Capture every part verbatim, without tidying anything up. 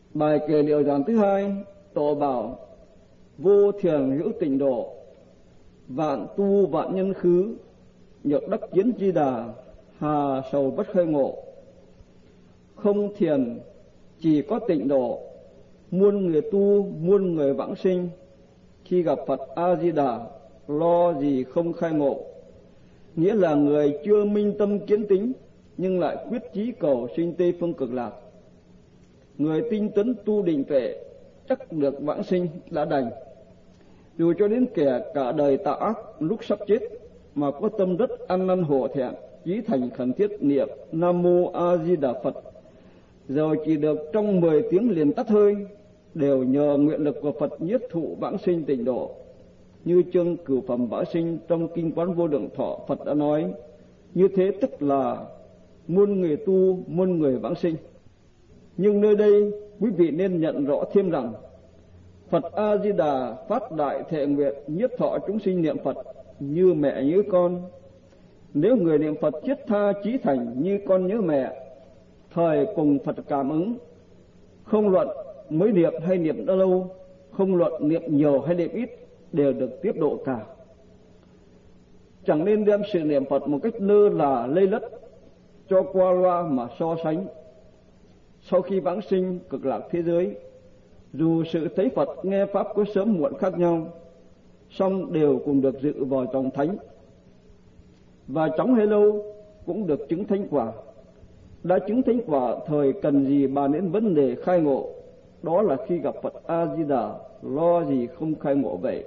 Bài kệ điều giảng thứ hai, Tổ bảo: vô thiền hữu tịnh độ, vạn tu vạn nhân khứ, nhược đắc kiến di đà, hà sầu bất khai ngộ. Không thiền chỉ có tịnh độ, muôn người tu muôn người vãng sinh, khi gặp Phật A Di Đà lo gì không khai ngộ. Nghĩa là người chưa minh tâm kiến tính nhưng lại quyết chí cầu sinh Tây phương cực lạc. Người tinh tấn tu định tuệ chắc được vãng sinh đã đành. Dù cho đến kẻ cả đời tạo ác lúc sắp chết mà có tâm rất ăn năn hổ thẹn, chí thành khẩn thiết niệm Nam Mô A Di Đà Phật, rồi chỉ được trong mười tiếng liền tắt hơi, đều nhờ nguyện lực của Phật nhiếp thụ vãng sinh tịnh độ. Như chương Cửu Phẩm Vãng Sinh trong Kinh Quán Vô Lượng Thọ, Phật đã nói, như thế tức là muôn người tu muôn người vãng sinh. Nhưng nơi đây quý vị nên nhận rõ thêm rằng Phật A Di Đà phát đại thệ nguyện nhiếp thọ chúng sinh niệm Phật như mẹ nhớ con. Nếu người niệm Phật thiết tha chí thành như con nhớ mẹ, thời cùng Phật cảm ứng, không luận mới niệm hay niệm đã lâu, không luận niệm nhiều hay niệm ít, đều được tiếp độ cả. Chẳng nên đem sự niệm Phật một cách lơ là lây lất, cho qua loa mà so sánh. Sau khi vãng sinh cực lạc thế giới, dù sự thấy Phật nghe Pháp có sớm muộn khác nhau, song đều cùng được dự vào dòng thánh, và chóng hay lâu cũng được chứng thánh quả. Đã chứng thánh quả, thời cần gì bàn đến vấn đề khai ngộ, đó là khi gặp Phật A Di Đà lo gì không khai ngộ vậy.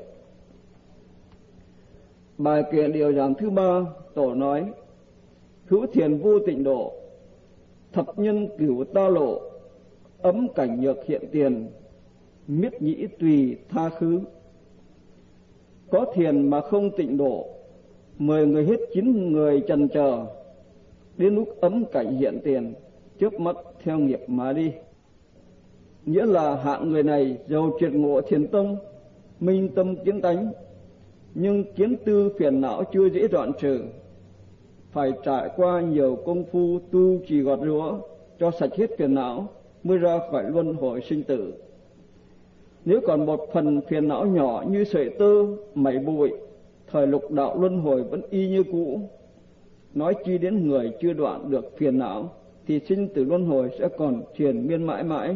Bài kệ điều giảng thứ ba, Tổ nói: hữu thiền vô tịnh độ, thập nhân cửu ta lộ, ấm cảnh nhược hiện tiền, miết nhĩ tùy tha khứ. Có thiền mà không tịnh độ, mười người hết chín người chần chờ, đến lúc ấm cảnh hiện tiền, chớp mắt theo nghiệp mà đi. Nghĩa là hạng người này dầu triệt ngộ thiền tông, minh tâm kiến tánh, nhưng kiến tư phiền não chưa dễ đoạn trừ, phải trải qua nhiều công phu tu trì gọt rũa cho sạch hết phiền não mới ra khỏi luân hồi sinh tử. Nếu còn một phần phiền não nhỏ như sợi tơ mảy bụi, thời lục đạo luân hồi vẫn y như cũ. Nói chi đến người chưa đoạn được phiền não thì sinh tử luân hồi sẽ còn triền miên mãi mãi.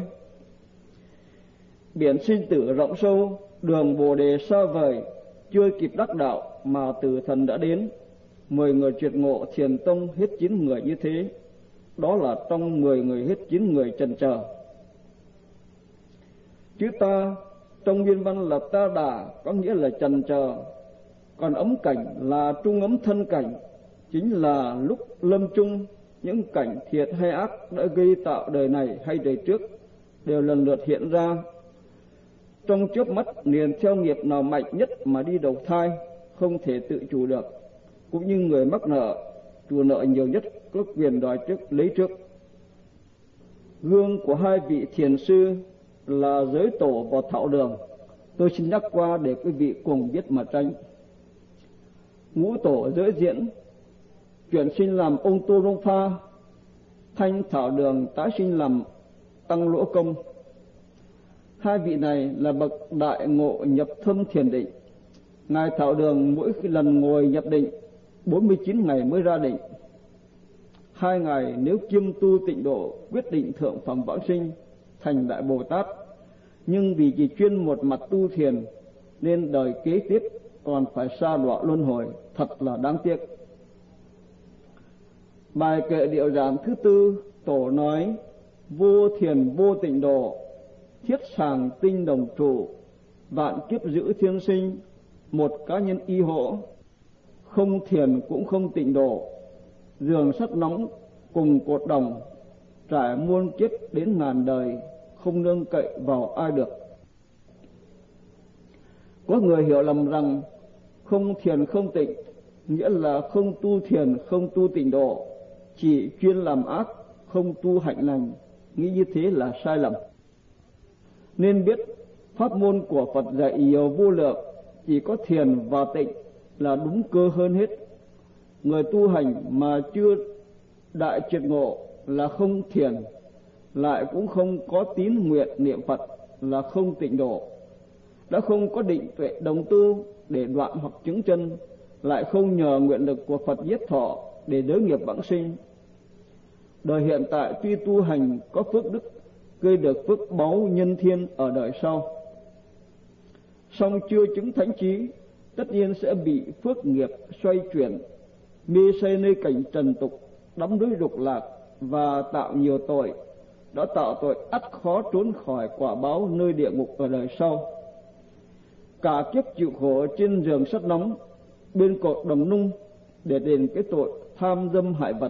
Biển sinh tử rộng sâu, đường Bồ Đề xa vời, chưa kịp đắc đạo mà tử thần đã đến. Mười người triệt ngộ thiền tông hết chín người như thế, đó là trong mười người hết chín người chần chờ. Chữ ta trong nguyên văn là ta đà, có nghĩa là chần chờ. Còn ấm cảnh là trung ấm thân cảnh, chính là lúc lâm chung, những cảnh thiệt hay ác đã gây tạo đời này hay đời trước đều lần lượt hiện ra. Trong chớp mắt liền theo nghiệp nào mạnh nhất mà đi đầu thai, không thể tự chủ được. Cũng như người mắc nợ, chủ nợ nhiều nhất có quyền đòi trước lấy trước. Gương của hai vị thiền sư là Giới Tổ và Thạo Đường, tôi xin nhắc qua để quý vị cùng biết mà tránh. Ngũ Tổ Giới Diễn chuyển sinh làm ông Tô Rông Pha, Thanh Thảo Đường tái sinh làm Tăng Lỗ Công. Hai vị này là bậc đại ngộ nhập thâm thiền định. Ngài Thảo Đường mỗi lần ngồi nhập định bốn mươi chín ngày mới ra định. Hai ngày nếu kiêm tu tịnh độ, quyết định thượng phẩm vãng sinh thành Đại Bồ Tát, nhưng vì chỉ chuyên một mặt tu thiền nên đời kế tiếp còn phải sa đọa luân hồi, thật là đáng tiếc. Bài kệ điệu giảng thứ tư, Tổ nói: vô thiền vô tịnh độ, thiết sàng tinh đồng trụ, vạn kiếp giữ thiên sinh, một cá nhân y hộ. Không thiền cũng không tịnh độ, giường sắt nóng cùng cột đồng, trải muôn kiếp đến ngàn đời, không nương cậy vào ai được. Có người hiểu lầm rằng không thiền không tịnh nghĩa là không tu thiền không tu tịnh độ, chỉ chuyên làm ác không tu hạnh lành. Nghĩ như thế là sai lầm. Nên biết pháp môn của Phật dạy nhiều vô lượng, chỉ có thiền và tịnh là đúng cơ hơn hết. Người tu hành mà chưa đại triệt ngộ là không thiền, lại cũng không có tín nguyện niệm Phật là không tịnh độ, đã không có định tuệ đồng tu để đoạn hoặc chứng chân, lại không nhờ nguyện lực của Phật Diết Thọ để đới nghiệp vãng sinh. Đời hiện tại tuy tu hành có phước đức, gây được phước báu nhân thiên ở đời sau, song chưa chứng thánh trí, tất nhiên sẽ bị phước nghiệp xoay chuyển, mê say nơi cảnh trần tục, đắm đuối dục lạc và tạo nhiều tội, đã tạo tội ắt khó trốn khỏi quả báo nơi địa ngục ở đời sau. Cả kiếp chịu khổ trên giường sắt nóng, bên cột đồng nung để đền cái tội tham dâm hại vật.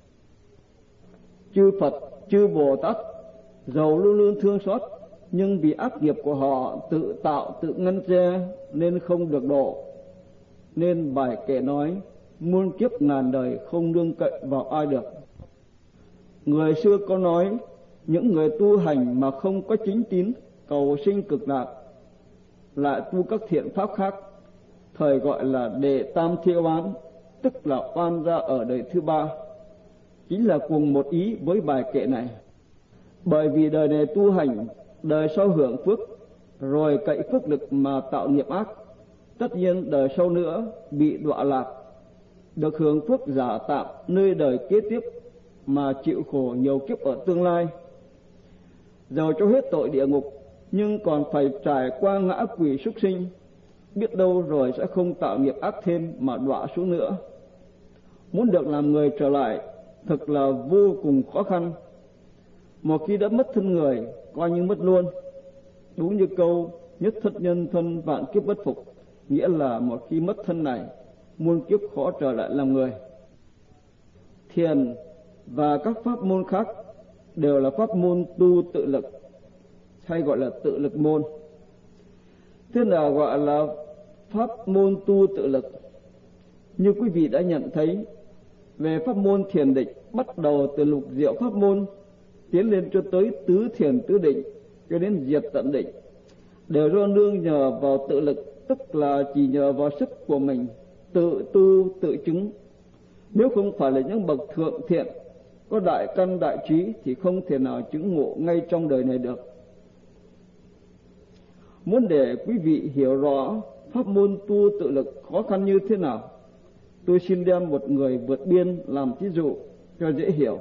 Chư Phật, chư Bồ Tát dầu luôn luôn thương xót, nhưng vì ác nghiệp của họ tự tạo tự ngăn che nên không được độ. Nên bài kệ nói, muôn kiếp ngàn đời không nương cậy vào ai được. Người xưa có nói, những người tu hành mà không có chính tín cầu sinh cực lạc, lại tu các thiện pháp khác, thời gọi là đệ tam thiêu oán, tức là oan gia ở đời thứ ba, chính là cùng một ý với bài kệ này. Bởi vì đời này tu hành, đời sau hưởng phước, rồi cậy phước lực mà tạo nghiệp ác, tất nhiên đời sau nữa bị đọa lạc, được hưởng phước giả tạm nơi đời kế tiếp mà chịu khổ nhiều kiếp ở tương lai. Dầu cho hết tội địa ngục, nhưng còn phải trải qua ngã quỷ súc sinh, biết đâu rồi sẽ không tạo nghiệp ác thêm mà đọa xuống nữa. Muốn được làm người trở lại thật là vô cùng khó khăn. Một khi đã mất thân người, coi như mất luôn. Đúng như câu nhất thất nhân thân vạn kiếp bất phục, nghĩa là một khi mất thân này, muôn kiếp khó trở lại làm người. Thiền và các pháp môn khác đều là pháp môn tu tự lực, hay gọi là tự lực môn. Thế nào gọi là pháp môn tu tự lực? Như quý vị đã nhận thấy, về pháp môn thiền định, bắt đầu từ lục diệu pháp môn, tiến lên cho tới tứ thiền tứ định, cho đến diệt tận định, đều do nương nhờ vào tự lực, tức là chỉ nhờ vào sức của mình, tự tu tự chứng. Nếu không phải là những bậc thượng thiện, có đại căn đại trí, thì không thể nào chứng ngộ ngay trong đời này được. Muốn để quý vị hiểu rõ pháp môn tu tự lực khó khăn như thế nào, tôi xin đem một người vượt biên làm thí dụ cho dễ hiểu.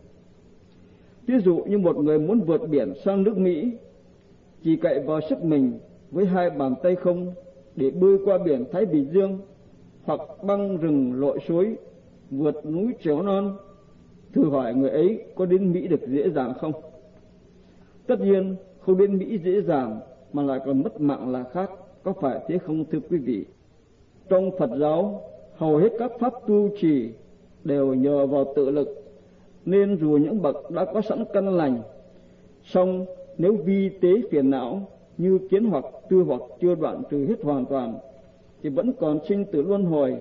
Ví dụ như một người muốn vượt biển sang nước Mỹ, chỉ cậy vào sức mình với hai bàn tay không để bơi qua biển Thái Bình Dương, hoặc băng rừng lội suối, vượt núi trèo non, thử hỏi người ấy có đến Mỹ được dễ dàng không? Tất nhiên không đến Mỹ dễ dàng, mà lại còn mất mạng là khác, có phải thế không thưa quý vị? Trong Phật giáo, hầu hết các pháp tu trì đều nhờ vào tự lực, nên dù những bậc đã có sẵn căn lành, song nếu vi tế phiền não như kiến hoặc tư hoặc chưa đoạn trừ hết hoàn toàn, thì vẫn còn sinh tử luân hồi.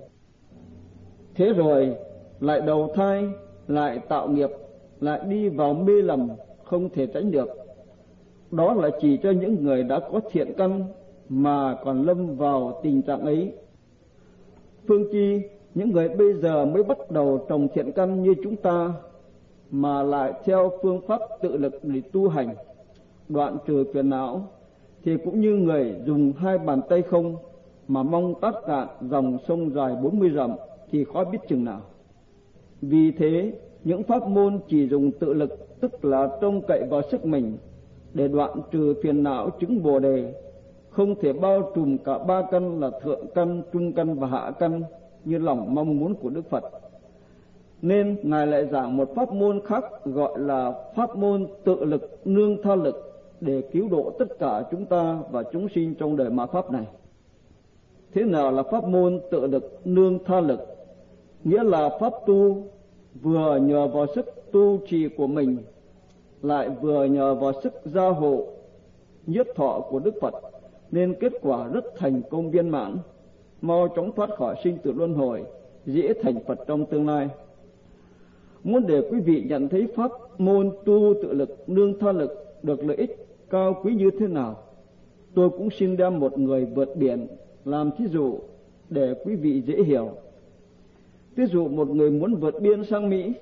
Thế rồi lại đầu thai, lại tạo nghiệp, lại đi vào mê lầm không thể tránh được. Đó là chỉ cho những người đã có thiện căn mà còn lâm vào tình trạng ấy. Phương chi những người bây giờ mới bắt đầu trồng thiện căn như chúng ta, mà lại theo phương pháp tự lực để tu hành, đoạn trừ phiền não, thì cũng như người dùng hai bàn tay không mà mong tát cạn dòng sông dài bốn mươi dặm thì khó biết chừng nào. Vì thế, những pháp môn chỉ dùng tự lực, tức là trông cậy vào sức mình để đoạn trừ phiền não chứng Bồ đề, không thể bao trùm cả ba căn là thượng căn, trung căn và hạ căn như lòng mong muốn của Đức Phật. Nên Ngài lại giảng một pháp môn khác gọi là pháp môn tự lực nương tha lực để cứu độ tất cả chúng ta và chúng sinh trong đời mạt pháp này. Thế nào là pháp môn tự lực nương tha lực? Nghĩa là pháp tu vừa nhờ vào sức tu trì của mình, lại vừa nhờ vào sức gia hộ nhiếp thọ của Đức Phật, nên kết quả rất thành công viên mãn, mau chóng thoát khỏi sinh tử luân hồi, dễ thành Phật trong tương lai. Muốn để quý vị nhận thấy pháp môn tu tự lực nương tha lực được lợi ích cao quý như thế nào, tôi cũng xin đem một người vượt biển làm thí dụ để quý vị dễ hiểu. Ví dụ một người muốn vượt biên sang Mỹ,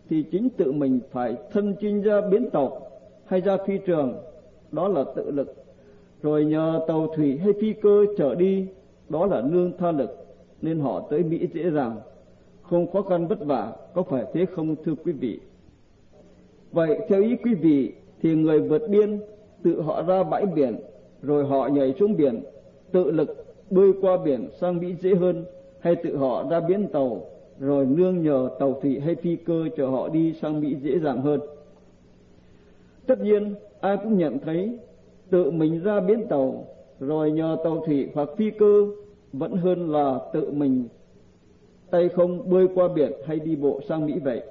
thì chính tự mình phải thân chinh ra bến tàu hay ra phi trường, đó là tự lực. Rồi nhờ tàu thủy hay phi cơ chở đi, đó là nương tha lực, nên họ tới Mỹ dễ dàng, không khó khăn vất vả, có phải thế không thưa quý vị? Vậy theo ý quý vị thì người vượt biên tự họ ra bãi biển, rồi họ nhảy xuống biển, tự lực bơi qua biển sang Mỹ dễ hơn, hay tự họ ra bến tàu rồi nương nhờ tàu thủy hay phi cơ chở họ đi sang Mỹ dễ dàng hơn? Tất nhiên ai cũng nhận thấy tự mình ra bến tàu rồi nhờ tàu thủy hoặc phi cơ vẫn hơn là tự mình tay không bơi qua biển hay đi bộ sang Mỹ vậy.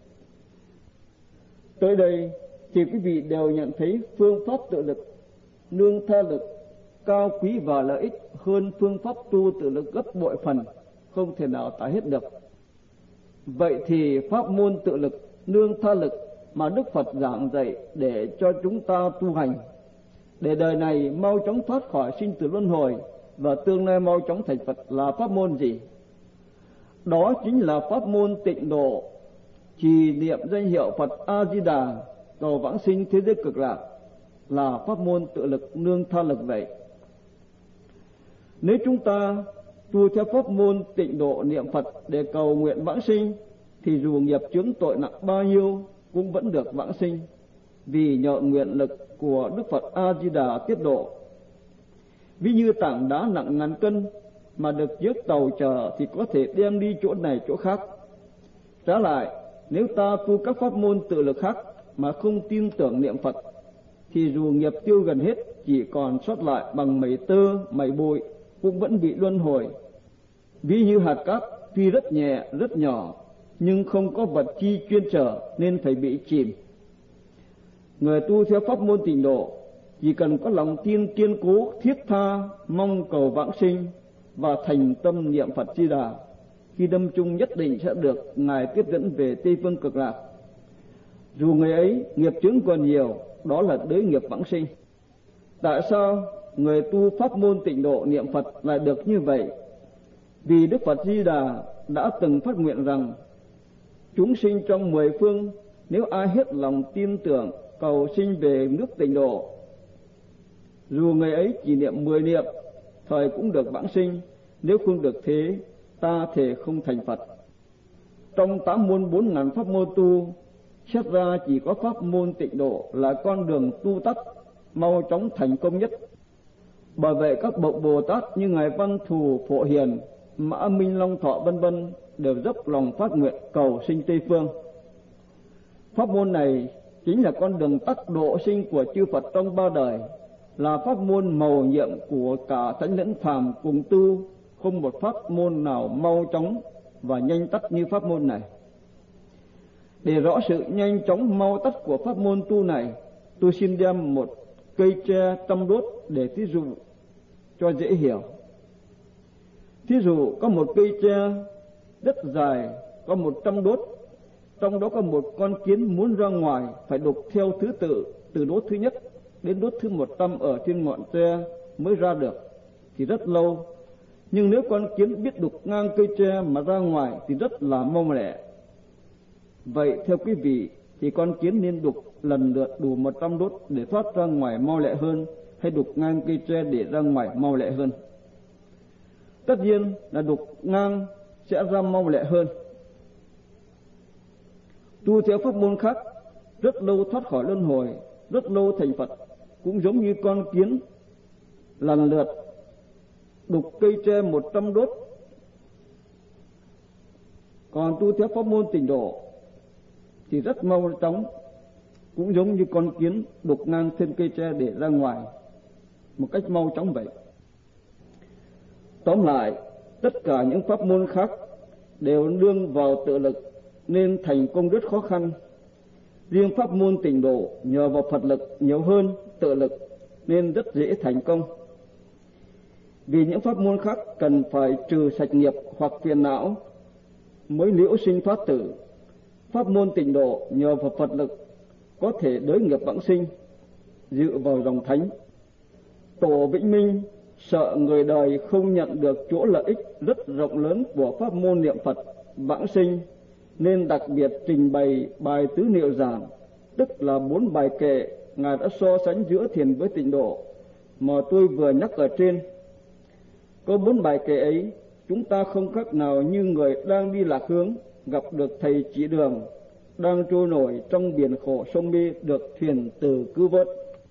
Tới đây thì quý vị đều nhận thấy phương pháp tự lực, nương tha lực cao quý và lợi ích hơn phương pháp tu tự lực gấp bội phần, không thể nào tả hết được. Vậy thì pháp môn tự lực, nương tha lực mà Đức Phật giảng dạy để cho chúng ta tu hành, để đời này mau chóng thoát khỏi sinh tử luân hồi và tương lai mau chóng thành Phật là pháp môn gì? Đó chính là pháp môn tịnh độ, trì niệm danh hiệu Phật A Di Đà, cầu vãng sinh thế giới cực lạc, là pháp môn tự lực nương tha lực vậy. Nếu chúng ta tu theo pháp môn tịnh độ niệm Phật để cầu nguyện vãng sinh, thì dù nghiệp chướng tội nặng bao nhiêu cũng vẫn được vãng sinh, vì nhờ nguyện lực của Đức Phật A Di Đà tiết độ. Ví như tảng đá nặng ngàn cân mà được chiếc tàu chở thì có thể đem đi chỗ này chỗ khác. Trái lại, nếu ta tu các pháp môn tự lực khác mà không tin tưởng niệm Phật, thì dù nghiệp tiêu gần hết, chỉ còn sót lại bằng mẩy tơ, mẩy bụi, cũng vẫn bị luân hồi. Ví như hạt cát tuy rất nhẹ, rất nhỏ, nhưng không có vật chi chuyên chở nên phải bị chìm. Người tu theo pháp môn tịnh độ chỉ cần có lòng tin kiên cố, thiết tha, mong cầu vãng sinh và thành tâm niệm Phật Di Đà, khi đâm chung nhất định sẽ được Ngài tiếp dẫn về Tây Phương Cực Lạc. Dù người ấy nghiệp chướng còn nhiều, đó là đới nghiệp vãng sinh. Tại sao người tu pháp môn tịnh độ niệm Phật lại được như vậy? Vì Đức Phật Di Đà đã từng phát nguyện rằng chúng sinh trong mười phương, nếu ai hết lòng tin tưởng cầu sinh về nước tịnh độ, dù người ấy chỉ niệm mười niệm, thời cũng được vãng sinh. Nếu không được thế, ta thề không thành Phật. Trong tám môn bốn ngàn pháp môn tu, xét ra chỉ có pháp môn tịnh độ là con đường tu tắt, mau chóng thành công nhất. Bởi vậy các bậc Bồ Tát như Ngài Văn Thù, Phổ Hiền, Mã Minh, Long Thọ vân vân đều dốc lòng phát nguyện cầu sinh Tây Phương. Pháp môn này chính là con đường tắc độ sinh của chư Phật trong ba đời, là pháp môn mầu nhiệm của cả thánh lẫn phàm cùng tu, không một pháp môn nào mau chóng và nhanh tắt như pháp môn này. Để rõ sự nhanh chóng mau tắt của pháp môn tu này, tôi xin đem một cây tre trăm đốt để thí dụ cho dễ hiểu. Thí dụ có một cây tre rất dài, có một trăm đốt, trong đó có một con kiến muốn ra ngoài phải đục theo thứ tự từ đốt thứ nhất đến đốt thứ một trăm ở trên ngọn tre mới ra được, thì rất lâu. Nhưng nếu con kiến biết đục ngang cây tre mà ra ngoài thì rất là mau lẹ. Vậy theo quý vị thì con kiến nên đục lần lượt đủ một trăm đốt để thoát ra ngoài mau lẹ hơn, hay đục ngang cây tre để ra ngoài mau lẹ hơn? Tất nhiên là đục ngang sẽ ra mau lẹ hơn. Tu theo pháp môn khác, rất lâu thoát khỏi luân hồi, rất lâu thành Phật, cũng giống như con kiến lần lượt đục cây tre một trăm đốt. Còn tu theo pháp môn tịnh độ thì rất mau chóng, cũng giống như con kiến đục ngang trên cây tre để ra ngoài một cách mau chóng vậy. Tóm lại, tất cả những pháp môn khác đều nương vào tự lực nên thành công rất khó khăn. Riêng pháp môn tịnh độ nhờ vào Phật lực nhiều hơn tự lực nên rất dễ thành công. Vì những pháp môn khác cần phải trừ sạch nghiệp hoặc phiền não mới liễu sinh thoát tử. Pháp môn tịnh độ nhờ vào Phật lực có thể đới nghiệp vãng sinh, dựa vào dòng thánh. Tổ Vĩnh Minh sợ người đời không nhận được chỗ lợi ích rất rộng lớn của pháp môn niệm Phật vãng sinh, nên đặc biệt trình bày bài tứ niệu giản, tức là bốn bài kệ Ngài đã so sánh giữa thiền với tịnh độ mà tôi vừa nhắc ở trên. Có bốn bài kệ ấy, chúng ta không khác nào như người đang đi lạc hướng, gặp được thầy chỉ đường, đang trôi nổi trong biển khổ sông mê, được thuyền từ cứu vớt.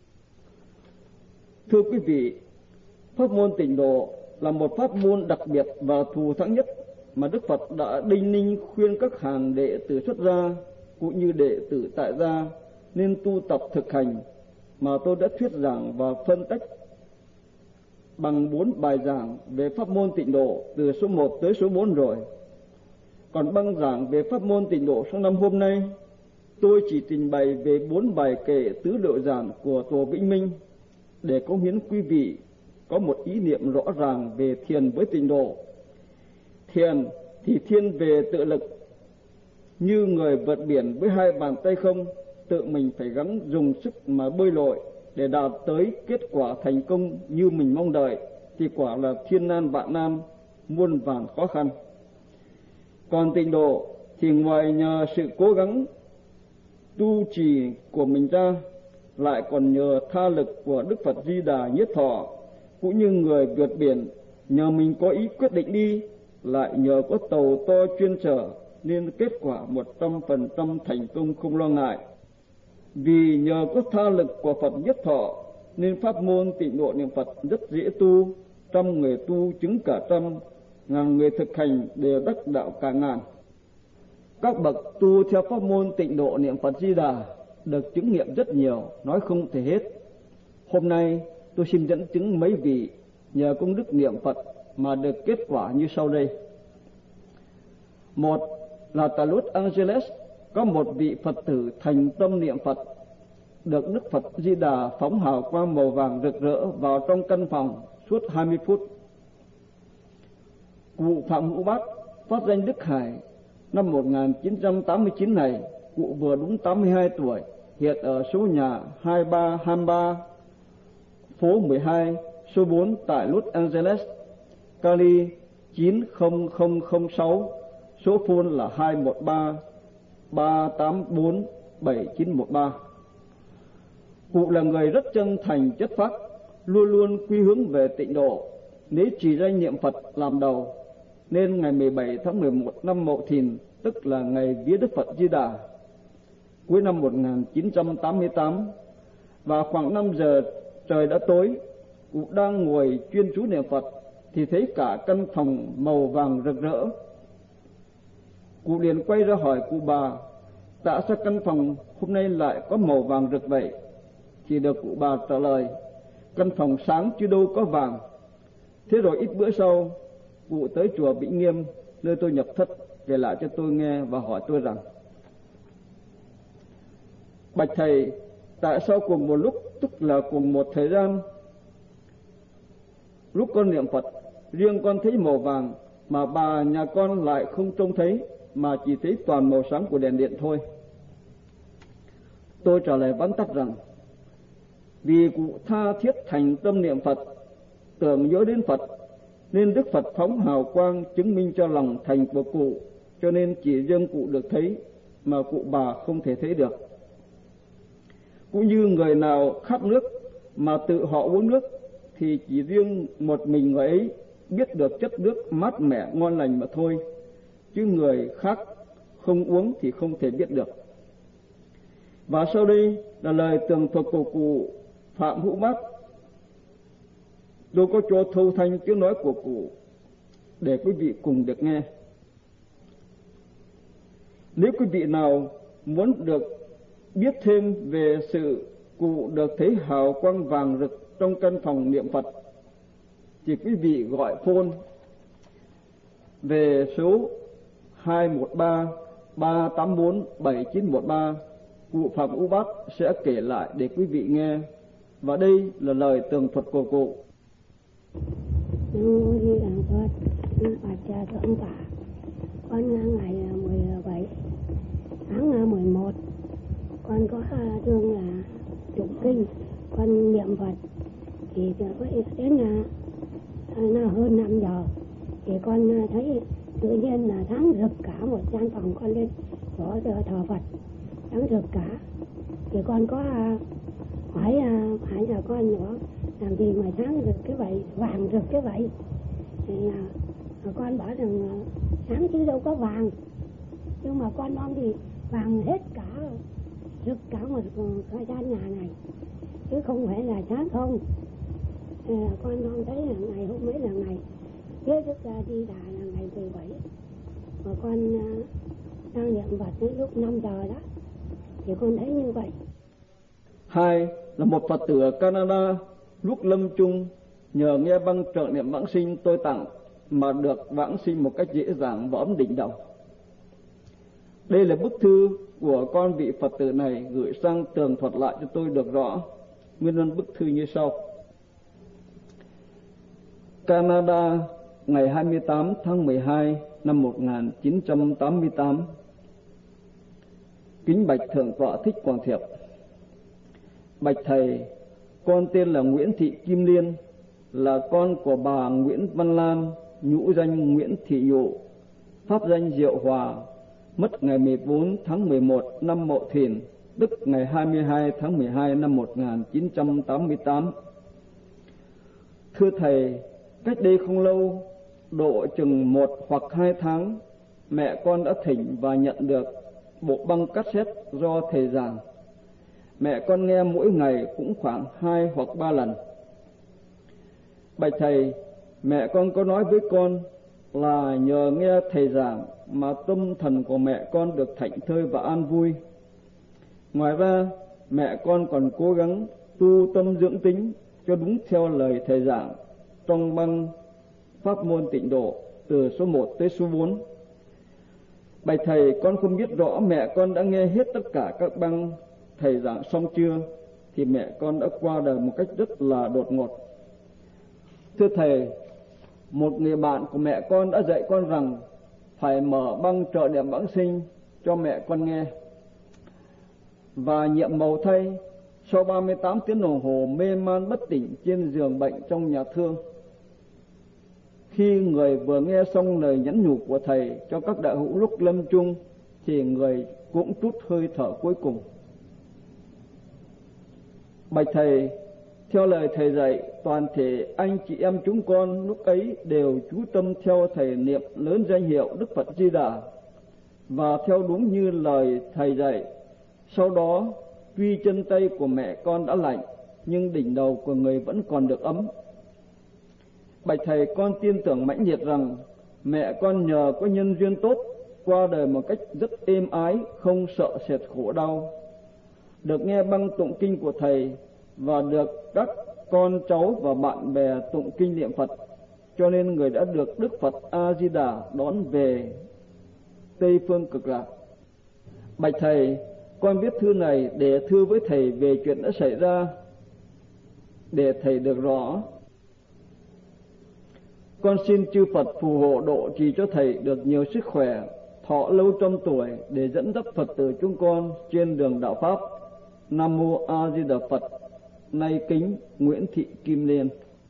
Thưa quý vị, pháp môn tịnh độ là một pháp môn đặc biệt và thù thắng nhất mà Đức Phật đã đinh ninh khuyên các hàng đệ tử xuất gia cũng như đệ tử tại gia nên tu tập thực hành, mà tôi đã thuyết giảng và phân tích bằng bốn bài giảng về pháp môn tịnh độ từ số một tới số bốn rồi. Còn băng giảng về pháp môn tịnh độ trong năm hôm nay, tôi chỉ trình bày về bốn bài kệ tứ độ giản của Tổ Vĩnh Minh để cống hiến quý vị có một ý niệm rõ ràng về thiền với tịnh độ. Thiền thì thiên về tự lực, như người vượt biển với hai bàn tay không, tự mình phải gắng dùng sức mà bơi lội để đạt tới kết quả thành công như mình mong đợi, thì quả là thiên nan vạn nan, muôn vàn khó khăn. Còn tịnh độ thì ngoài nhờ sự cố gắng tu trì của mình ra, lại còn nhờ tha lực của Đức Phật Di Đà Nhất Thọ, cũng như người vượt biển, nhờ mình có ý quyết định đi, lại nhờ có tàu to chuyên chở, nên kết quả một trăm phần trăm thành công không lo ngại. Vì nhờ có tha lực của Phật Nhất Thọ, nên pháp môn tịnh độ niệm Phật rất dễ tu, trăm người tu chứng cả trăm, ngàn người thực hành đều đắc đạo cả ngàn. Các bậc tu theo pháp môn tịnh độ niệm Phật Di Đà được chứng nghiệm rất nhiều, nói không thể hết. Hôm nay tôi xin dẫn chứng mấy vị nhờ công đức niệm Phật mà được kết quả như sau đây. Một là tại Los Angeles có một vị Phật tử thành tâm niệm Phật, được Đức Phật Di Đà phóng hào quang màu vàng rực rỡ vào trong căn phòng suốt hai mươi phút. Cụ Phạm Hữu Bát, phát danh Đức Hải, năm một nghìn chín trăm tám mươi chín này, cụ vừa đúng tám mươi hai tuổi, hiện ở số nhà hai ba hai ba, phố mười hai, số bốn tại Los Angeles, Cali chín không không không sáu, số phone là hai một ba ba tám bốn bảy chín một ba. Cụ là người rất chân thành chất phác, luôn luôn quy hướng về tịnh độ, lấy trì danh niệm Phật làm đầu, nên ngày mười bảy tháng mười một năm Mậu Thìn, tức là ngày vía Đức Phật Di Đà, cuối năm một nghìn chín trăm tám mươi tám, và khoảng năm giờ trời đã tối, cụ đang ngồi chuyên chú niệm Phật thì thấy cả căn phòng màu vàng rực rỡ. Cụ liền quay ra hỏi cụ bà, tại sao căn phòng hôm nay lại có màu vàng rực vậy? Thì được cụ bà trả lời, căn phòng sáng chứ đâu có vàng. Thế rồi ít bữa sau, cụ tới chùa Vĩnh Nghiêm, nơi tôi nhập thất, kể lại cho tôi nghe và hỏi tôi rằng: bạch thầy, tại sao cùng một lúc, tức là cùng một thời gian, lúc con niệm Phật, riêng con thấy màu vàng, mà bà nhà con lại không trông thấy, mà chỉ thấy toàn màu sáng của đèn điện thôi? Tôi trả lời vắn tắt rằng, vì cụ tha thiết thành tâm niệm Phật, tưởng nhớ đến Phật, nên Đức Phật phóng hào quang chứng minh cho lòng thành của cụ, cho nên chỉ riêng cụ được thấy, mà cụ bà không thể thấy được. Cũng như người nào khát nước mà tự họ uống nước, thì chỉ riêng một mình người ấy biết được chất nước mát mẻ ngon lành mà thôi, chứ người khác không uống thì không thể biết được. Và sau đây là lời tường thuật của cụ Phạm Hữu Bát. Tôi có cho thâu thanh tiếng nói của cụ để quý vị cùng được nghe. Nếu quý vị nào muốn được biết thêm về sự cụ được thấy hào quang vàng rực trong căn phòng niệm Phật, thì quý vị gọi phone về số hai một ba ba tám bốn bảy chín một ba. Cụ Phạm Hữu Bát sẽ kể lại để quý vị nghe. Và đây là lời tường thuật của cụ. Nam Di Đà Phật, Bạch Cha Thượng Tọa, con ngày mười bảy tháng mười một, con có thương là tụng kinh, con niệm Phật thì có đến là, là hơn năm giờ, thì con thấy Tự nhiên là sáng rực cả một gian phòng con lên chỗ thờ Phật, sáng rực cả. Thì con có hỏi hỏi nhà con nữa, làm gì mà sáng rực cái vậy, vàng rực cái vậy? Thì là con bảo rằng sáng chứ đâu có vàng, nhưng mà con mong thì vàng hết cả, rực cả một thời gian nhà này, chứ không phải là sáng không. À, con mong thấy là ngày hôm ấy là ngày Thế Đức A Di Đà là ngày mười bảy, mà con uh, đang niệm Phật đến lúc năm giờ đó, thì con thấy như vậy. Hai là một Phật tử ở Canada, lúc lâm chung nhờ nghe băng trợ niệm vãng sinh tôi tặng mà được vãng sinh một cách dễ dàng và ấm đỉnh đầu. Đây là bức thư của con vị Phật tử này gửi sang tường thuật lại cho tôi được rõ. Nguyên văn bức thư như sau: Canada, ngày hai mươi tám tháng mười hai năm một nghìn chín trăm tám mươi tám. Kính bạch Thượng tọa Thích Quảng Thiệp. Bạch thầy, con tên là Nguyễn Thị Kim Liên, là con của bà Nguyễn Văn Lan, nhũ danh Nguyễn Thị Nhụ, pháp danh Diệu Hòa, mất ngày mười bốn tháng mười một năm Mậu Thìn, tức ngày hai mươi hai tháng mười hai năm một nghìn chín trăm tám mươi tám. Thưa thầy, cách đây không lâu, độ chừng một hoặc hai tháng, mẹ con đã thỉnh và nhận được bộ băng cassette do thầy giảng. Mẹ con nghe mỗi ngày cũng khoảng hai hoặc ba lần. Bạch thầy, mẹ con có nói với con là nhờ nghe thầy giảng mà tâm thần của mẹ con được thảnh thơi và an vui. Ngoài ra, mẹ con còn cố gắng tu tâm dưỡng tính cho đúng theo lời thầy giảng trong băng pháp môn tịnh độ từ số một tới số bốn. Bạch thầy, con không biết rõ mẹ con đã nghe hết tất cả các băng thầy giảng xong chưa, thì mẹ con đã qua đời một cách rất là đột ngột. Thưa thầy, một người bạn của mẹ con đã dạy con rằng phải mở băng trợ niệm vãng sinh cho mẹ con nghe. Và nhiệm màu thay, sau ba mươi tám tiếng đồng hồ mê man bất tỉnh trên giường bệnh trong nhà thương, khi người vừa nghe xong lời nhắn nhủ của thầy cho các đạo hữu lúc lâm chung, thì người cũng trút hơi thở cuối cùng. Bạch thầy, theo lời thầy dạy, toàn thể anh chị em chúng con lúc ấy đều chú tâm theo thầy niệm lớn danh hiệu Đức Phật Di Đà và theo đúng như lời thầy dạy. Sau đó, tuy chân tay của mẹ con đã lạnh, nhưng đỉnh đầu của người vẫn còn được ấm. Bạch thầy, con tin tưởng mãnh liệt rằng mẹ con nhờ có nhân duyên tốt, qua đời một cách rất êm ái, không sợ sệt khổ đau, được nghe băng tụng kinh của thầy và được các con cháu và bạn bè tụng kinh niệm Phật, cho nên người đã được Đức Phật A Di Đà đón về Tây phương Cực Lạc. Bạch thầy, con viết thư này để thưa với thầy về chuyện đã xảy ra, để thầy được rõ. Con xin chư Phật phù hộ độ trì cho thầy được nhiều sức khỏe, thọ lâu trăm tuổi để dẫn dắt Phật tử chúng con trên đường đạo Pháp. Nam Mô A Di Đà Phật. Nay kính Nguyễn Thị Kim Liên.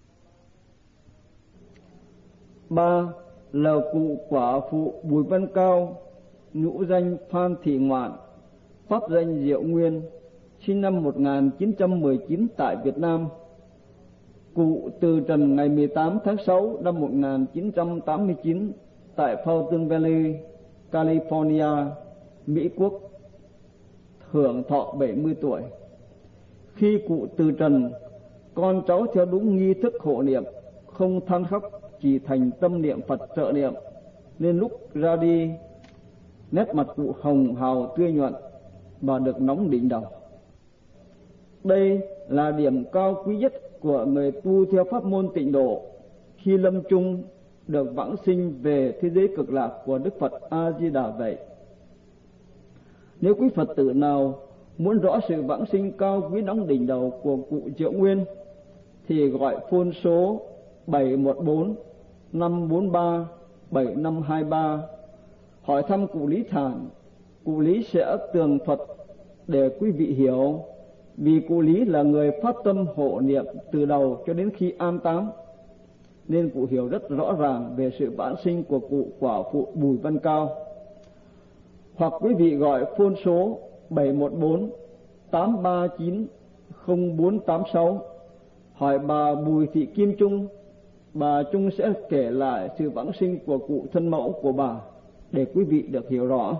Ba là cụ quả phụ Bùi Văn Cao, nhũ danh Phan Thị Ngoạn, pháp danh Diệu Nguyên, sinh năm một nghìn chín trăm mười chín tại Việt Nam. Cụ từ trần ngày mười tám tháng sáu năm một nghìn chín trăm tám mươi chín tại Fountain Valley, California, Mỹ Quốc, hưởng thọ bảy mươi tuổi. Khi cụ từ trần, con cháu theo đúng nghi thức hộ niệm, không than khóc, chỉ thành tâm niệm Phật trợ niệm, nên lúc ra đi, nét mặt cụ hồng hào tươi nhuận và được nóng đỉnh đầu. Đây là điểm cao quý nhất của người tu theo pháp môn tịnh độ khi lâm chung được vãng sinh về thế giới cực lạc của Đức Phật A Di Đà vậy. Nếu quý Phật tử nào muốn rõ sự vãng sinh cao quý nóng đỉnh đầu của cụ Diệu Nguyên thì gọi phone số bảy một bốn năm bốn ba bảy năm hai ba, hỏi thăm cụ Lý Thản. Cụ Lý sẽ tường thuật để quý vị hiểu, vì cụ Lý là người phát tâm hộ niệm từ đầu cho đến khi an táng. nên cụ hiểu rất rõ ràng về sự vãng sinh của cụ quả phụ Bùi Văn Cao. Hoặc quý vị gọi phone số bảy một bốn tám ba chín không bốn tám sáu hỏi bà Bùi Thị Kim Trung. Bà Trung sẽ kể lại sự vãng sinh của cụ thân mẫu của bà để quý vị được hiểu rõ.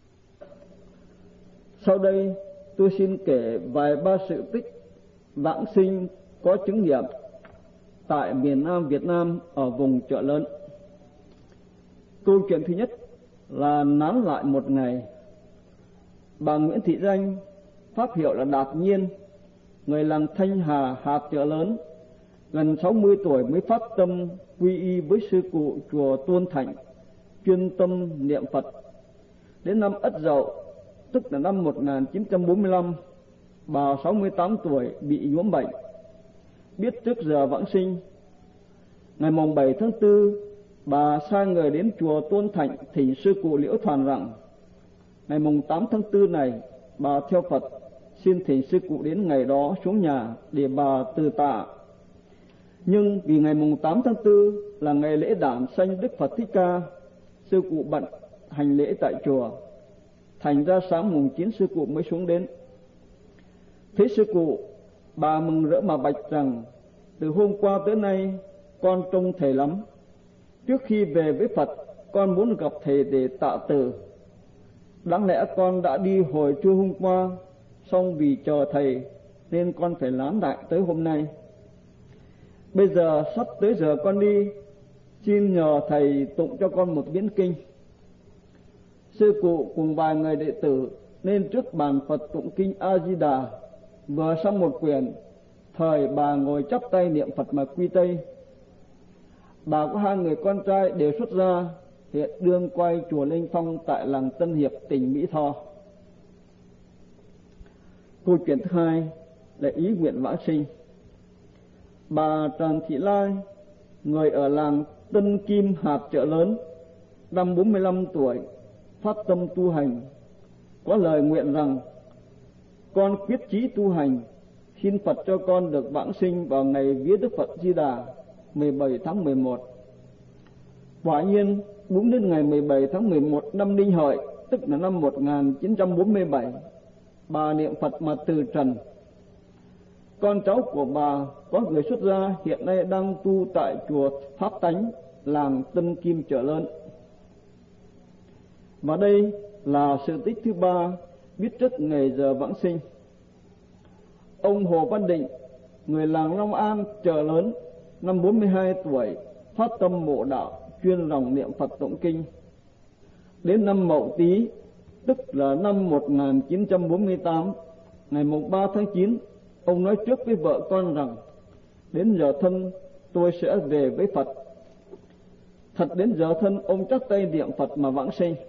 Sau đây tôi xin kể vài ba sự tích vãng sinh có chứng nghiệm tại miền Nam Việt Nam ở vùng Chợ Lớn. Câu chuyện thứ nhất là nán lại một ngày, bà Nguyễn Thị Danh, pháp hiệu là Đạt Nhiên, người làng Thanh Hà, hạt Chợ Lớn, gần sáu mươi tuổi mới phát tâm quy y với sư cụ chùa Tuôn Thạnh, chuyên tâm niệm Phật. Đến năm Ất Dậu, tức là năm một nghìn chín trăm bốn mươi lăm, bà sáu mươi tám tuổi bị nhuốm bệnh. Biết trước giờ vãng sinh, ngày mùng bảy tháng tư, bà sai người đến chùa Tuôn Thạnh thỉnh sư cụ Liễu Toàn rằng ngày mùng tám tháng tư này, bà theo Phật xin thỉnh sư cụ đến ngày đó xuống nhà để bà từ tạ. Nhưng vì ngày mùng tám tháng tư là ngày lễ đản sanh Đức Phật Thích Ca, sư cụ bận hành lễ tại chùa, thành ra sáng mùng chín sư cụ mới xuống đến. Thấy sư cụ, bà mừng rỡ mà bạch rằng từ hôm qua tới nay con trông thầy lắm. Trước khi về với Phật, con muốn gặp thầy để tạ từ. Đáng lẽ con đã đi hồi trưa hôm qua, song vì chờ thầy nên con phải lán lại tới hôm nay. Bây giờ sắp tới giờ con đi, xin nhờ thầy tụng cho con một biến kinh. Sư cụ cùng vài người đệ tử nên trước bàn Phật tụng kinh A Di Đà. Vừa xong một quyển, thời bà ngồi chắp tay niệm Phật mà quy tây. Bà có hai người con trai đều xuất gia, hiện đương quay chùa Linh Phong tại làng Tân Hiệp, tỉnh Mỹ Tho. Câu chuyện thứ hai là ý nguyện vãng sinh. Bà Trần Thị Lai, người ở làng Tân Kim, hạt Chợ Lớn, năm bốn mươi lăm tuổi, phát tâm tu hành, có lời nguyện rằng con quyết chí tu hành, xin Phật cho con được vãng sinh vào ngày vía Đức Phật Di Đà mười bảy tháng mười một. Quả nhiên đúng đến ngày mười bảy tháng mười một năm Đinh Hợi, tức là năm một nghìn chín trăm bốn mươi bảy, bà niệm Phật mà từ trần. Con cháu của bà có người xuất gia hiện nay đang tu tại chùa Pháp Tánh, làng Tân Kim, Chợ Lớn. Và đây là sự tích thứ ba biết trước ngày giờ vãng sinh. Ông Hồ Văn Định, người làng Long An, Chợ Lớn, năm bốn mươi hai tuổi, phát tâm mộ đạo, chuyên lòng niệm Phật tụng kinh. Đến năm Mậu Tý, tức là năm một nghìn chín trăm bốn mươi tám, ngày mùng ba tháng chín, ông nói trước với vợ con rằng đến giờ thân tôi sẽ về với Phật. Thật đến giờ thân, ông chắp tay niệm Phật mà vãng sinh.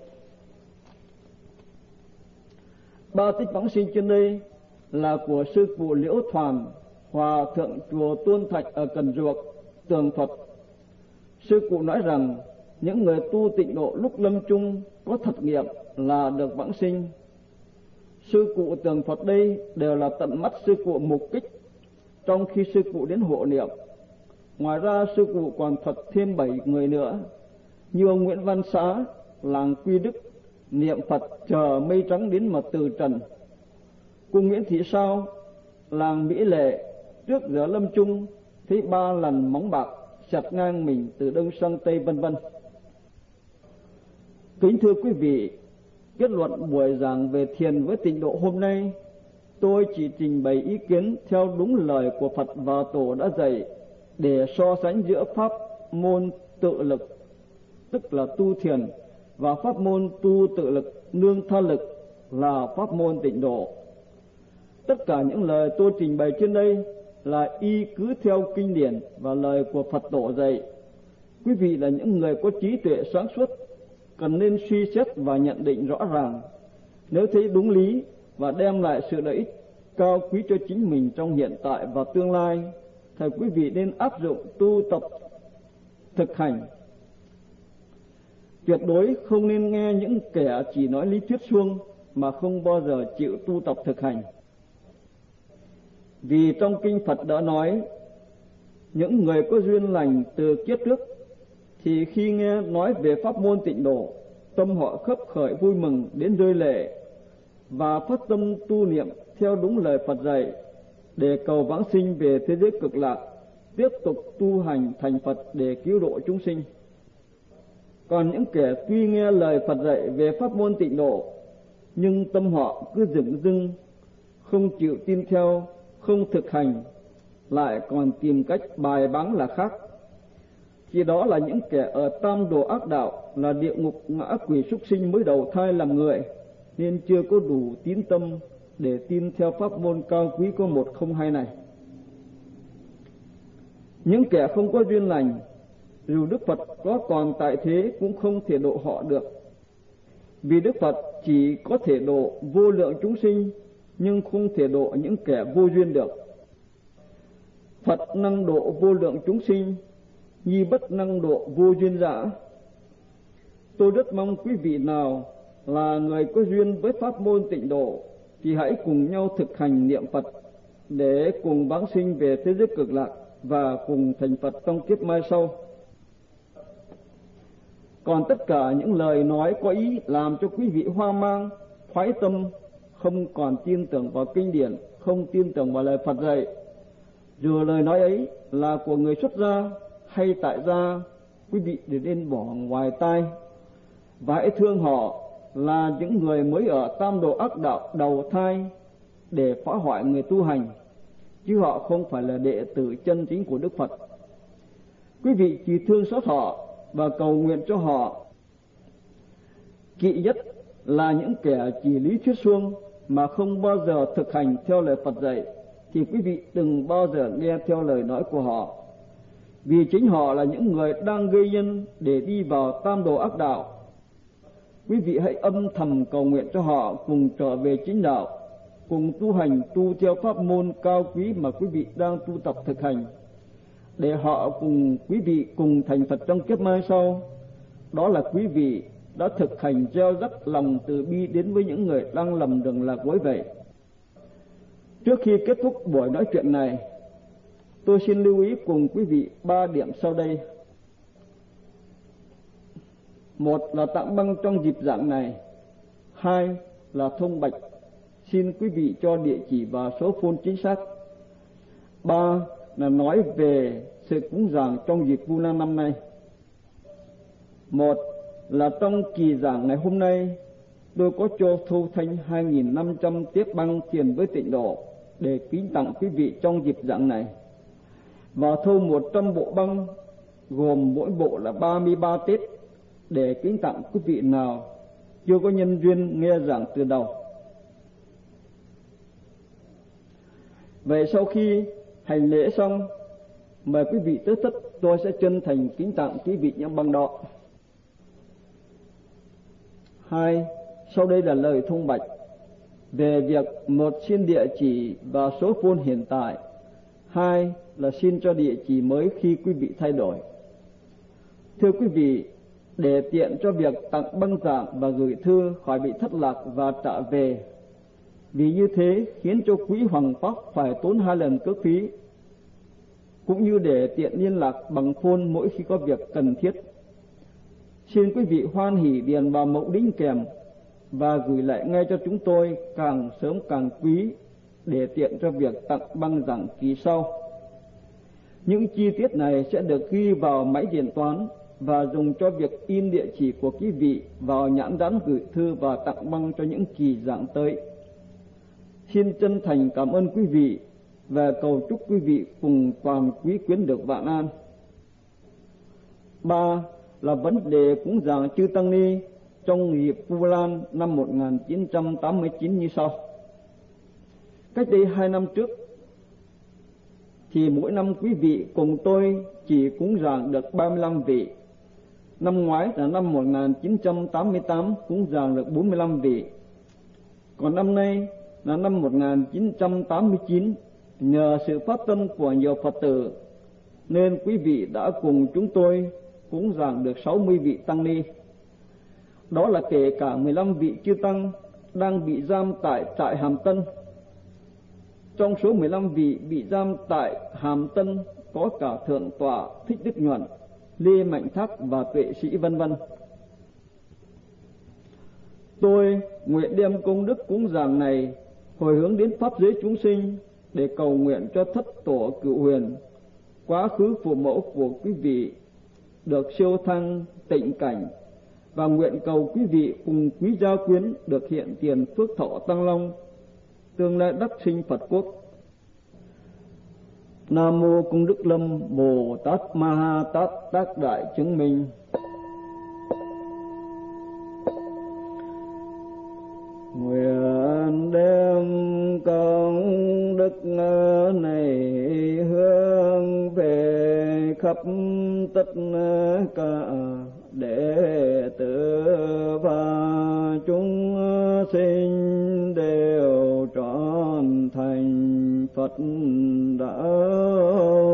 Ba tích vãng sinh trên đây là của sư cụ Liễu Toàn, hòa thượng chùa Tuôn Thạch ở Cần Duộc, Tường Thuật. Sư cụ nói rằng những người tu tịnh độ lúc lâm chung có thật nghiệm là được vãng sinh. Sư cụ Tường Thuật đây đều là tận mắt sư cụ mục kích trong khi sư cụ đến hộ niệm. Ngoài ra sư cụ còn thuật thêm bảy người nữa, như ông Nguyễn Văn Xá, làng Quy Đức, niệm Phật chờ mây trắng đến mà từ trần. Cô Nguyễn Thị Sao, làng Mỹ Lệ, trước giờ lâm chung thấy ba lần móng bạc chặt ngang mình từ đông sang tây, vân vân. Kính thưa quý vị, kết luận buổi giảng về thiền với tịnh độ hôm nay, tôi chỉ trình bày ý kiến theo đúng lời của Phật và Tổ đã dạy để so sánh giữa pháp môn tự lực, tức là tu thiền, và pháp môn tu tự lực nương tha lực là pháp môn tịnh độ. Tất cả những lời tôi trình bày trên đây là y cứ theo kinh điển và lời của Phật Tổ dạy. Quý vị là những người có trí tuệ sáng suốt, cần nên suy xét và nhận định rõ ràng. Nếu thấy đúng lý và đem lại sự lợi ích cao quý cho chính mình trong hiện tại và tương lai, thì quý vị nên áp dụng tu tập thực hành. Tuyệt đối không nên nghe những kẻ chỉ nói lý thuyết suông mà không bao giờ chịu tu tập thực hành. Vì trong kinh Phật đã nói, những người có duyên lành từ kiếp trước thì khi nghe nói về pháp môn tịnh độ, tâm họ khấp khởi vui mừng đến rơi lệ và phát tâm tu niệm theo đúng lời Phật dạy để cầu vãng sinh về thế giới cực lạc, tiếp tục tu hành thành Phật để cứu độ chúng sinh. Còn những kẻ tuy nghe lời Phật dạy về pháp môn tịnh độ nhưng tâm họ cứ dửng dưng, không chịu tin theo, không thực hành, lại còn tìm cách bài báng là khác. Chỉ đó là những kẻ ở tam đồ ác đạo, là địa ngục ngã quỷ súc sinh mới đầu thai làm người, nên chưa có đủ tín tâm để tin theo pháp môn cao quý có một không hai này. Những kẻ không có duyên lành, dù Đức Phật có còn tại thế cũng không thể độ họ được, vì Đức Phật chỉ có thể độ vô lượng chúng sinh nhưng không thể độ những kẻ vô duyên được. Phật năng độ vô lượng chúng sinh, nhi bất năng độ vô duyên giả. Tôi rất mong quý vị nào là người có duyên với pháp môn tịnh độ thì hãy cùng nhau thực hành niệm Phật để cùng vãng sinh về thế giới cực lạc và cùng thành Phật trong kiếp mai sau. Còn tất cả những lời nói có ý làm cho quý vị hoang mang, khoái tâm, không còn tin tưởng vào kinh điển, không tin tưởng vào lời Phật dạy, dù lời nói ấy là của người xuất gia hay tại gia, quý vị đều nên bỏ ngoài tai và hãy thương họ là những người mới ở tam đồ ác đạo đầu thai để phá hoại người tu hành, chứ họ không phải là đệ tử chân chính của Đức Phật. Quý vị chỉ thương xót họ và cầu nguyện cho họ. Kỵ nhất là những kẻ chỉ lý thuyết suông mà không bao giờ thực hành theo lời Phật dạy, thì quý vị đừng bao giờ nghe theo lời nói của họ, vì chính họ là những người đang gây nhân để đi vào tam đồ ác đạo. Quý vị hãy âm thầm cầu nguyện cho họ cùng trở về chính đạo, cùng tu hành tu theo pháp môn cao quý mà quý vị đang tu tập thực hành, để họ cùng quý vị cùng thành Phật trong kiếp mai sau. Đó là quý vị đã thực hành gieo rắc lòng từ bi đến với những người đang lầm đường lạc lối vậy. Trước khi kết thúc buổi nói chuyện này, tôi xin lưu ý cùng quý vị ba điểm sau đây. Một là tặng băng trong dịp giảng này. Hai là thông bạch, xin quý vị cho địa chỉ và số phone chính xác. Ba là nói về sự cúng giảng trong dịp Vu Lan năm nay. Một là trong kỳ giảng ngày hôm nay, tôi có cho thu thanh hai nghìn năm trăm tiếp băng tiền với tịnh độ để kính tặng quý vị trong dịp giảng này, và thu một trăm bộ băng gồm mỗi bộ là ba mươi ba tết để kính tặng quý vị nào chưa có nhân duyên nghe giảng từ đầu. Vậy sau khi hành lễ xong, mời quý vị tới thất, tôi sẽ chân thành kính tặng quý vị những băng đó. Hai, sau đây là lời thông bạch về việc một xin địa chỉ và số phone hiện tại, hai là xin cho địa chỉ mới khi quý vị thay đổi. Thưa quý vị, để tiện cho việc tặng băng giảng và gửi thư khỏi bị thất lạc và trả về, vì như thế khiến cho quý hoàng pháp phải tốn hai lần cước phí, cũng như để tiện liên lạc bằng phone mỗi khi có việc cần thiết, xin quý vị hoan hỷ điền vào mẫu đính kèm và gửi lại ngay cho chúng tôi càng sớm càng quý, để tiện cho việc tặng băng giảng kỳ sau. Những chi tiết này sẽ được ghi vào máy điện toán và dùng cho việc in địa chỉ của quý vị vào nhãn dán gửi thư và tặng băng cho những kỳ giảng tới. Xin chân thành cảm ơn quý vị và cầu chúc quý vị cùng toàn quý quyến được vạn an. Ba là vấn đề cúng giảng chư tăng ni trong dịp Vu Lan năm một nghìn chín trăm tám mươi chín như sau. Cách đây hai năm trước thì mỗi năm quý vị cùng tôi chỉ cúng giảng được ba mươi lăm vị. Năm ngoái là năm một nghìn chín trăm tám mươi tám cúng giảng được bốn mươi lăm vị. Còn năm nay là năm một nghìn chín trăm tám mươi chín, nhờ sự phát tâm của nhiều Phật tử nên quý vị đã cùng chúng tôi cúng giảng được sáu mươi vị tăng ni. Đó là kể cả mười lăm vị chư tăng đang bị giam tại trại Hàm Tân. Trong số mười lăm vị bị giam tại Hàm Tân có cả Thượng tọa Thích Đức Nhuận, Lê Mạnh Thác và Tuệ Sĩ vân vân. Tôi nguyện đem công đức cúng dường này hồi hướng đến pháp giới chúng sinh để cầu nguyện cho thất tổ cửu huyền, quá khứ phụ mẫu của quý vị được siêu thăng tịnh cảnh, và nguyện cầu quý vị cùng quý gia quyến được hiện tiền phước thọ tăng long, tương lai đắc sinh Phật quốc. Nam mô Công Đức Lâm Bồ Tát Ma Ha Tát Tác Đại Chứng Minh. Nguyện đem công đức này hướng về khắp tất cả đệ tử và chúng sinh đều trọn thành Phật đạo.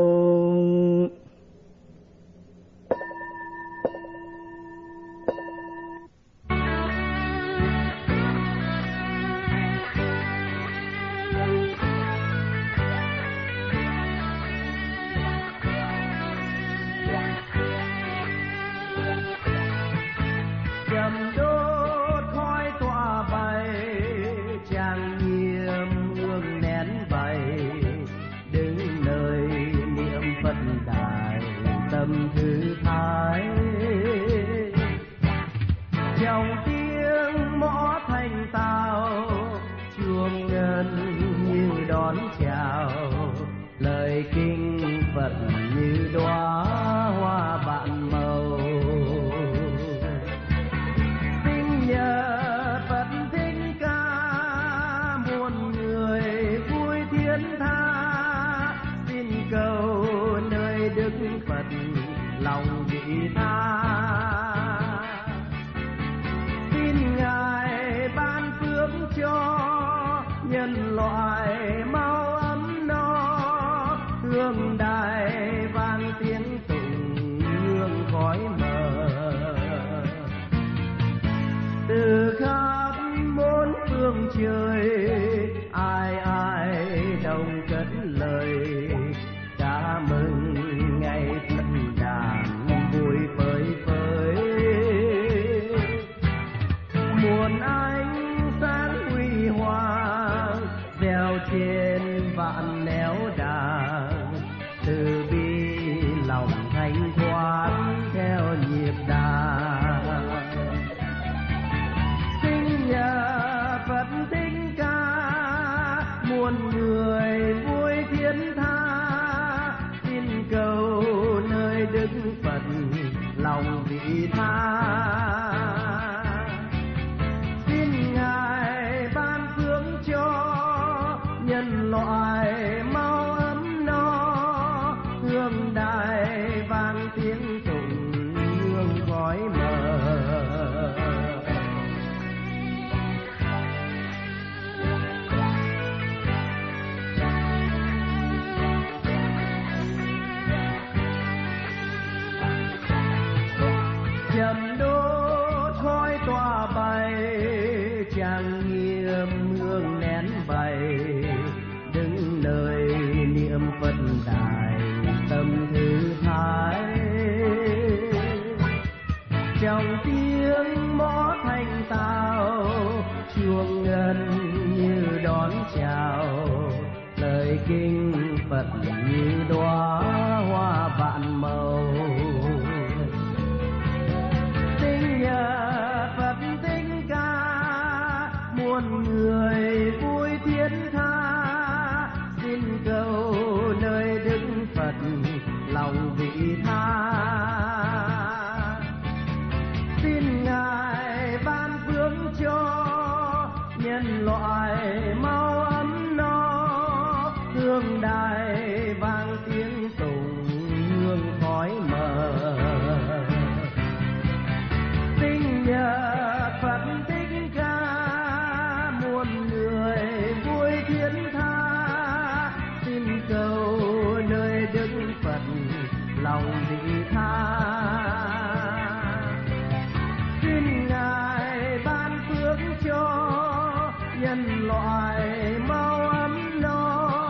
Nhân loại mau ấm no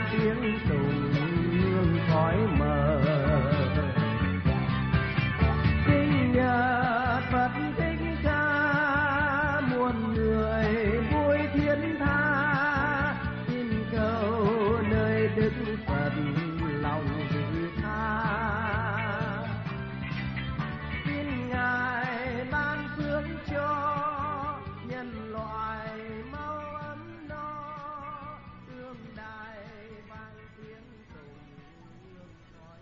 tiếng tùng hương khói mờ. Sinh nhật Phật thích ca muôn người vui thiên tha, xin cầu nơi Đức Phật lòng vị tha. Xin Ngài ban phước cho nhân loại mau ấm no, tương đài vang tiếng tùng hương khói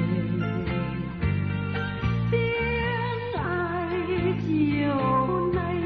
chiều nay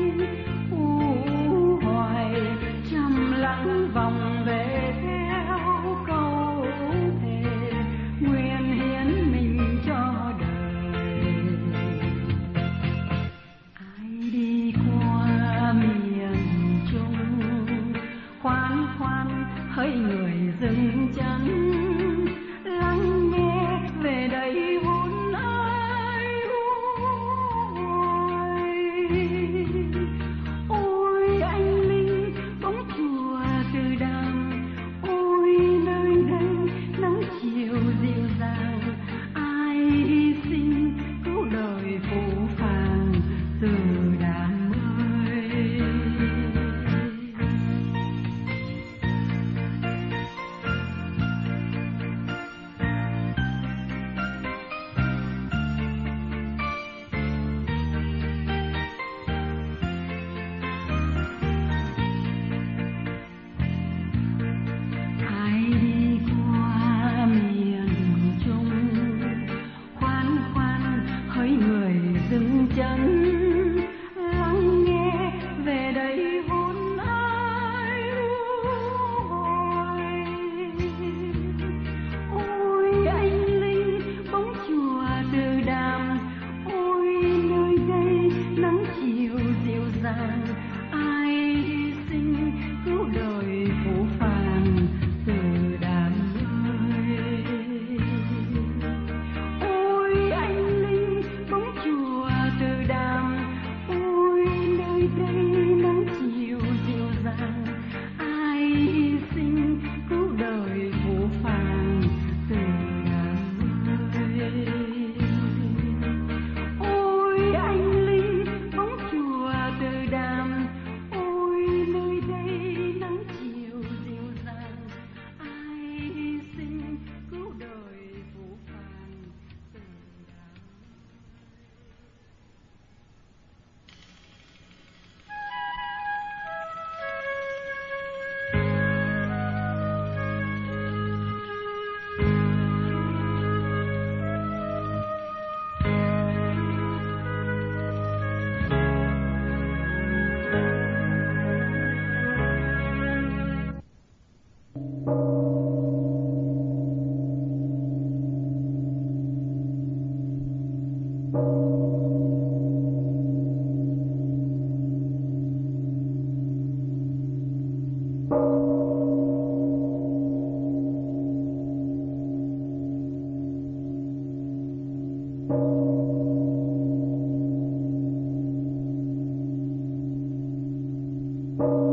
Thank you.